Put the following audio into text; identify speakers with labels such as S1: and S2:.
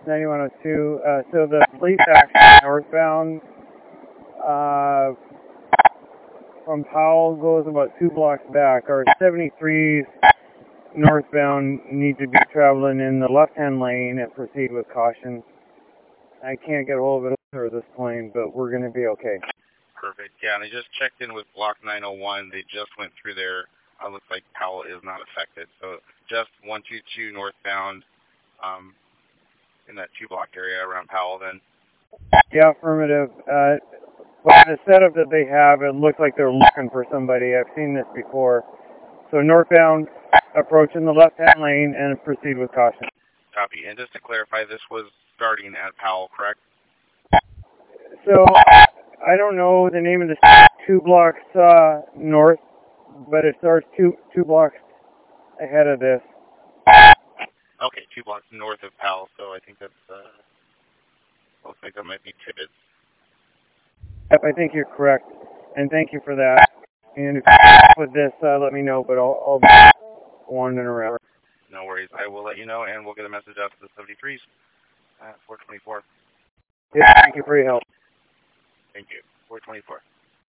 S1: 9102. So the police action northbound from Powell goes about 2 blocks back. Our 73s northbound need to be traveling in the left-hand lane and proceed with caution. I can't get a hold of it at this point, but we're going to be okay.
S2: Perfect. Yeah, and I just checked in with Block 901. They just went through there. Looks like Powell is not affected. So just 122 northbound in that 2-block area around Powell then.
S1: Yeah, affirmative. Well, the setup that they have, it looks like they're looking for somebody. I've seen this before. So northbound, approach in the left-hand lane and proceed with caution.
S2: Copy. And just to clarify, this was starting at Powell, correct?
S1: So I don't know the name of the 2 blocks north, but it starts two blocks ahead of this.
S2: Okay, 2 blocks north of Powell, so I think that's, looks like that might be Tibbetts.
S1: Yep, I think you're correct, and thank you for that. And if you're with this, let me know, but I'll be wandering around.
S2: No worries. I will let you know, and we'll get a message out to the 73s at 424.
S1: Yeah, thank you for your help.
S2: Thank you. 424.